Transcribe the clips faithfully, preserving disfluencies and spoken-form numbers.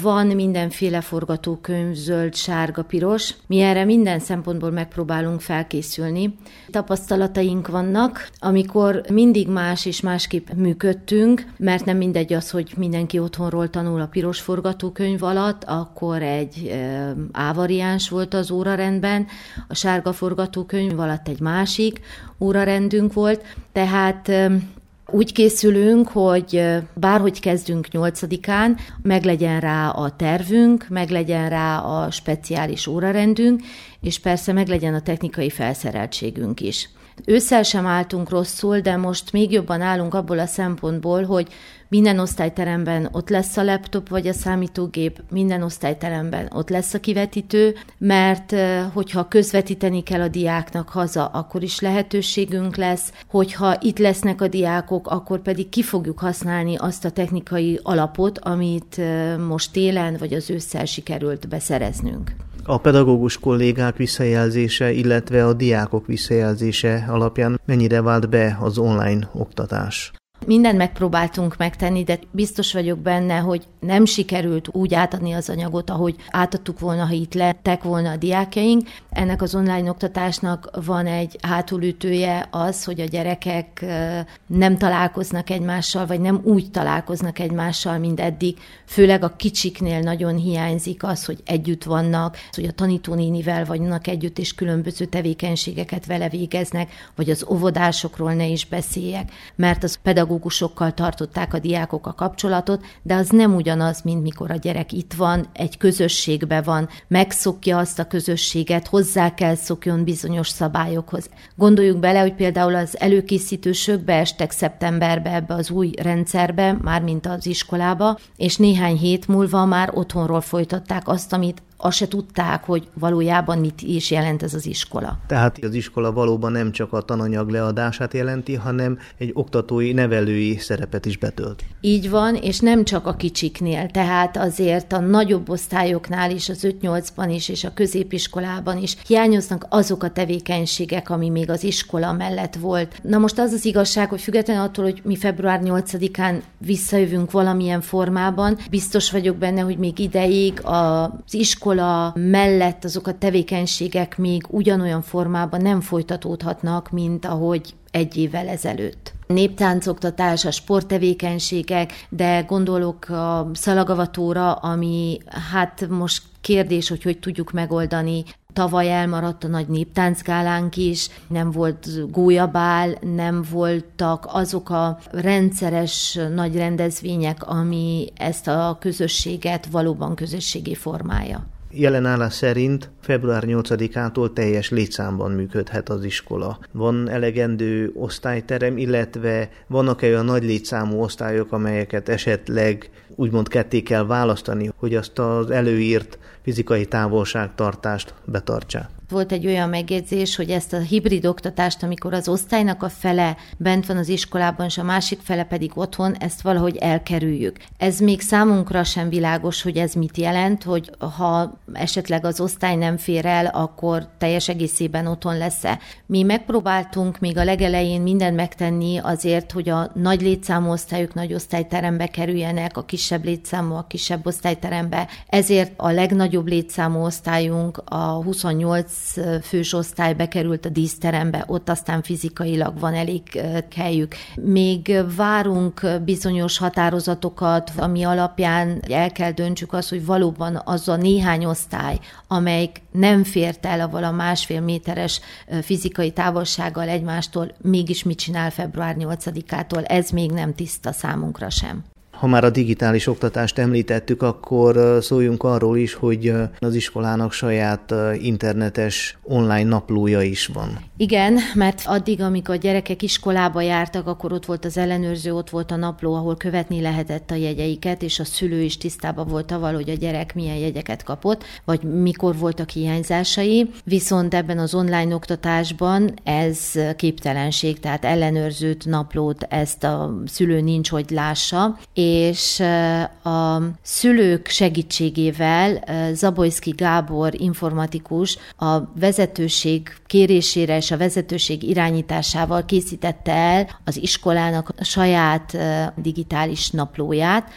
van mindenféle forgatókönyv, zöld, sárga, piros. Mi erre minden szempontból megpróbálunk felkészülni. Tapasztalataink vannak, amikor mindig más és másképp működtünk, mert nem mindegy az, hogy mindenki otthonról tanul a piros forgatókönyv alatt, akkor egy A-variáns volt az órarendben, a sárga forgatókönyv alatt egy másik órarendünk volt, tehát úgy készülünk, hogy bárhogy kezdünk nyolcadikán, meglegyen rá a tervünk, meglegyen rá a speciális órarendünk, és persze meglegyen a technikai felszereltségünk is. Ősszel sem álltunk rosszul, de most még jobban állunk abból a szempontból, hogy minden osztályteremben ott lesz a laptop vagy a számítógép, minden osztályteremben ott lesz a kivetítő, mert hogyha közvetíteni kell a diáknak haza, akkor is lehetőségünk lesz, hogyha itt lesznek a diákok, akkor pedig ki fogjuk használni azt a technikai alapot, amit most télen vagy az ősszel sikerült beszereznünk. A pedagógus kollégák visszajelzése, illetve a diákok visszajelzése alapján mennyire vált be az online oktatás? Mindent megpróbáltunk megtenni, de biztos vagyok benne, hogy nem sikerült úgy átadni az anyagot, ahogy átadtuk volna, ha itt lettek volna a diákjaink. Ennek az online oktatásnak van egy hátulütője az, hogy a gyerekek nem találkoznak egymással, vagy nem úgy találkoznak egymással, mint eddig. Főleg a kicsiknél nagyon hiányzik az, hogy együtt vannak, hogy a tanítónénivel vannak együtt, és különböző tevékenységeket vele végeznek, vagy az óvodásokról ne is beszéljek, mert az pedagógusokkal tartották a diákok a kapcsolatot, de az nem ugyanaz, mint mikor a gyerek itt van, egy közösségben van, megszokja azt a közösséget, hozzá kell szokjon bizonyos szabályokhoz. Gondoljuk bele, hogy például az előkészítősök beestek szeptemberbe ebbe az új rendszerbe, mármint az iskolába, és néhány hét múlva már otthonról folytatták azt, amit azt se tudták, hogy valójában mit is jelent ez az iskola. Tehát az iskola valóban nem csak a tananyag leadását jelenti, hanem egy oktatói, nevelői szerepet is betölt. Így van, és nem csak a kicsiknél, tehát azért a nagyobb osztályoknál is, az öt-nyolcban is, és a középiskolában is hiányoznak azok a tevékenységek, ami még az iskola mellett volt. Na most az az igazság, hogy függetlenül attól, hogy mi február nyolcadikán visszajövünk valamilyen formában, biztos vagyok benne, hogy még ideig az iskola mellett azok a tevékenységek még ugyanolyan formában nem folytatódhatnak, mint ahogy egy évvel ezelőtt. Néptáncoktatás, a sporttevékenységek, de gondolok a szalagavatóra, ami hát most kérdés, hogy hogy tudjuk megoldani. Tavaly elmaradt a nagy néptáncgálánk is, nem volt gólyabál, nem voltak azok a rendszeres nagy rendezvények, ami ezt a közösséget valóban közösségi formálja. Jelen állás szerint február nyolcadikától teljes létszámban működhet az iskola. Van elegendő osztályterem, illetve vannak-e olyan nagy létszámú osztályok, amelyeket esetleg úgymond ketté kell választani, hogy azt az előírt fizikai távolságtartást betartsák? Volt egy olyan megjegyzés, hogy ezt a hibrid oktatást, amikor az osztálynak a fele bent van az iskolában, és a másik fele pedig otthon, ezt valahogy elkerüljük. Ez még számunkra sem világos, hogy ez mit jelent, hogy ha esetleg az osztály nem fér el, akkor teljes egészében otthon lesz-e. Mi megpróbáltunk még a legelején mindent megtenni azért, hogy a nagy létszámú osztályok nagy osztályterembe kerüljenek, a kisebb létszámú a kisebb osztályterembe. Ezért a legnagyobb létszámú osztályunk, a huszonnyolc fős osztály bekerült a díszterembe, ott aztán fizikailag van elég helyük. Még várunk bizonyos határozatokat, ami alapján el kell döntsük azt, hogy valóban az a néhány osztály, amelyik nem fért el avval a másfél méteres fizikai távolsággal egymástól, mégis mit csinál február nyolcadikától, ez még nem tiszta számunkra sem. Ha már a digitális oktatást említettük, akkor szóljunk arról is, hogy az iskolának saját internetes online naplója is van. Igen, mert addig, amikor a gyerekek iskolába jártak, akkor ott volt az ellenőrző, ott volt a napló, ahol követni lehetett a jegyeiket, és a szülő is tisztában volt avval, hogy a gyerek milyen jegyeket kapott, vagy mikor voltak hiányzásai. Viszont ebben az online oktatásban ez képtelenség, tehát ellenőrzőt, naplót, ezt a szülő nincs, hogy lássa, és a szülők segítségével Zabojszki Gábor informatikus a vezetőség kérésére és a vezetőség irányításával készítette el az iskolának a saját digitális naplóját,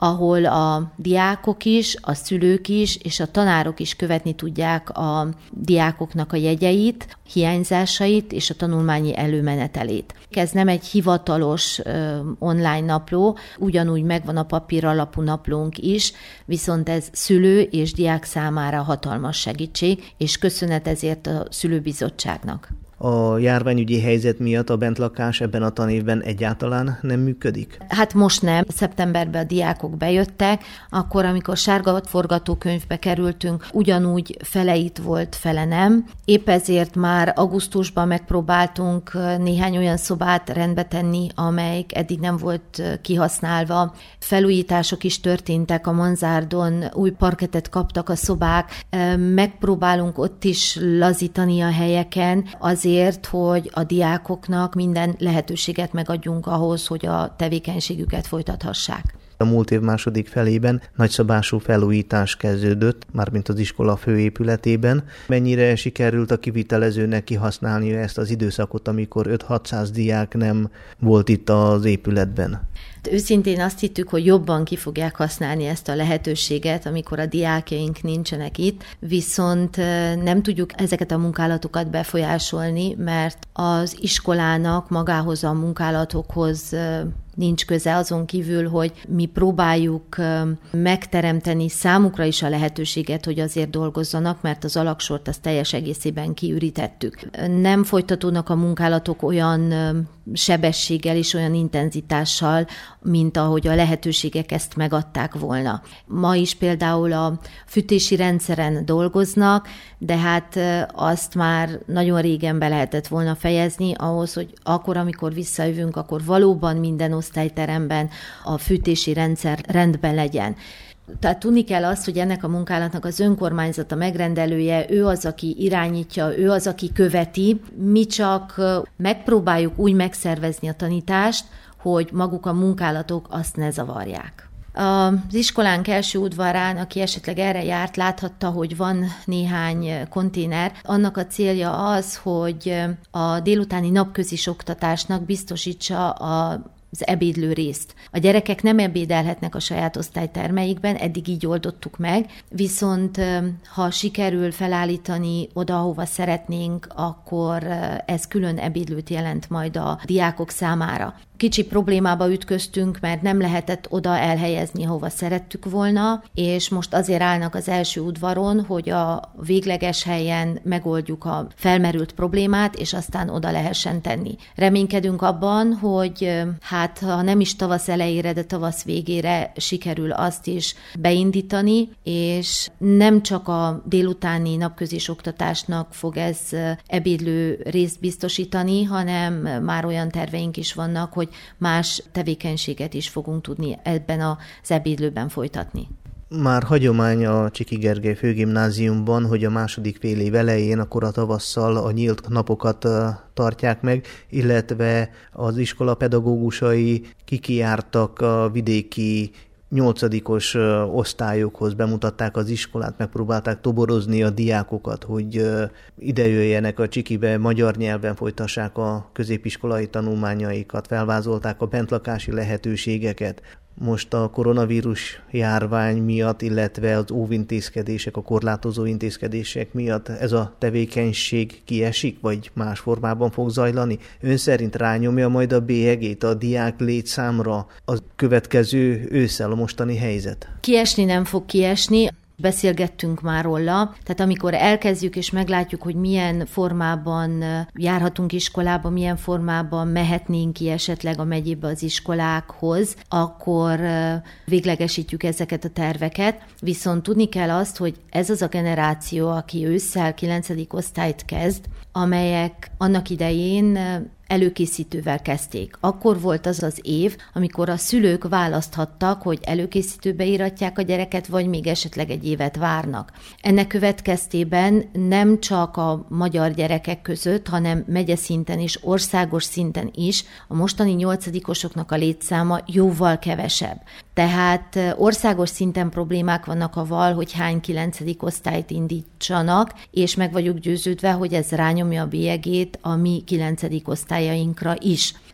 ahol a diákok is, a szülők is, és a tanárok is követni tudják a diákoknak a jegyeit, hiányzásait és a tanulmányi előmenetelét. Ez nem egy hivatalos ö, online napló, ugyanúgy megvan a papír alapú naplónk is, viszont ez szülő és diák számára hatalmas segítség, és köszönet ezért a szülőbizottságnak. A járványügyi helyzet miatt a bentlakás ebben a tanévben egyáltalán nem működik? Hát most nem. Szeptemberben a diákok bejöttek, akkor, amikor sárga forgatókönyvbe kerültünk, ugyanúgy fele itt volt, fele nem. Épp ezért már augusztusban megpróbáltunk néhány olyan szobát rendbe tenni, amelyik eddig nem volt kihasználva. Felújítások is történtek a Manzárdon, új parketet kaptak a szobák, megpróbálunk ott is lazítani a helyeken, azért, hogy a diákoknak minden lehetőséget megadjunk ahhoz, hogy a tevékenységüket folytathassák. A múlt év második felében nagyszabású felújítás kezdődött, mármint az iskola főépületében. Mennyire sikerült a kivitelezőnek kihasználnia ezt az időszakot, amikor öt-hatszáz diák nem volt itt az épületben? Őszintén azt hittük, hogy jobban ki fogják használni ezt a lehetőséget, amikor a diákjaink nincsenek itt, viszont nem tudjuk ezeket a munkálatokat befolyásolni, mert az iskolának magához a munkálatokhoz nincs köze, azon kívül, hogy mi próbáljuk megteremteni számukra is a lehetőséget, hogy azért dolgozzanak, mert az alaksort azt teljes egészében kiürítettük. Nem folytatódnak a munkálatok olyan sebességgel és olyan intenzitással, mint ahogy a lehetőségek ezt megadták volna. Ma is például a fűtési rendszeren dolgoznak, de hát azt már nagyon régen be lehetett volna fejezni ahhoz, hogy akkor, amikor visszajövünk, akkor valóban minden osztályteremben a fűtési rendszer rendben legyen. Tehát tudni kell azt, hogy ennek a munkálatnak az önkormányzata megrendelője, ő az, aki irányítja, ő az, aki követi. Mi csak megpróbáljuk úgy megszervezni a tanítást, hogy maguk a munkálatok azt ne zavarják. Az iskolánk első udvarán, aki esetleg erre járt, láthatta, hogy van néhány konténer. Annak a célja az, hogy a délutáni napközis oktatásnak biztosítsa a az ebédlő részt. A gyerekek nem ebédelhetnek a saját osztálytermeikben, eddig így oldottuk meg, viszont ha sikerül felállítani oda, ahova szeretnénk, akkor ez külön ebédlőt jelent majd a diákok számára. Kicsi problémába ütköztünk, mert nem lehetett oda elhelyezni, ahova szerettük volna, és most azért állnak az első udvaron, hogy a végleges helyen megoldjuk a felmerült problémát, és aztán oda lehessen tenni. Reménykedünk abban, hogy hát ha nem is tavasz elejére, de tavasz végére sikerül azt is beindítani, és nem csak a délutáni napközis oktatásnak fog ez ebédlő részt biztosítani, hanem már olyan terveink is vannak, hogy más tevékenységet is fogunk tudni ebben az ebédlőben folytatni. Már hagyomány a Csiki Gergely Főgimnáziumban, hogy a második fél év elején, akkor a tavasszal a nyílt napokat tartják meg, illetve az iskola pedagógusai kikijártak a vidéki nyolcadikos osztályokhoz, bemutatták az iskolát, megpróbálták toborozni a diákokat, hogy ide jöjjenek a Csikibe, magyar nyelven folytassák a középiskolai tanulmányaikat, felvázolták a bentlakási lehetőségeket. Most a koronavírus járvány miatt, illetve az óvintézkedések, a korlátozó intézkedések miatt ez a tevékenység kiesik, vagy más formában fog zajlani? Ön szerint rányomja majd a bélyegét a diák létszámra a következő ősszel a mostani helyzet? Kiesni nem fog kiesni. Beszélgettünk már róla, tehát amikor elkezdjük és meglátjuk, hogy milyen formában járhatunk iskolába, milyen formában mehetnénk ki esetleg a megyébe az iskolákhoz, akkor véglegesítjük ezeket a terveket, viszont tudni kell azt, hogy ez az a generáció, aki ősszel kilencedik osztályt kezd, amelyek annak idején előkészítővel kezdték. Akkor volt az az év, amikor a szülők választhattak, hogy előkészítőbe íratják a gyereket, vagy még esetleg egy évet várnak. Ennek következtében nem csak a magyar gyerekek között, hanem megyeszinten és országos szinten is a mostani nyolcadikosoknak a létszáma jóval kevesebb. Tehát országos szinten problémák vannak avval, hogy hány kilencedik osztályt indítsanak, és meg vagyok győződve, hogy ez rányomja a bélyegét a mi kilencedik osztályainkra is.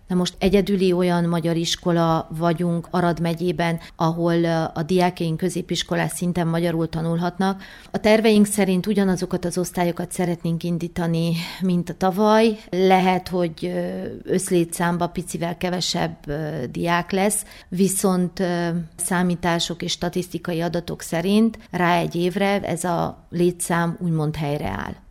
Na most egyedüli olyan magyar iskola vagyunk Arad megyében, ahol a diákjaink középiskolás szinten magyarul tanulhatnak. A terveink szerint ugyanazokat az osztályokat szeretnénk indítani, mint a tavaly. Lehet, hogy összlétszámba picivel kevesebb diák lesz, viszont számítások és statisztikai adatok szerint rá egy évre ez a létszám úgymond helyreáll.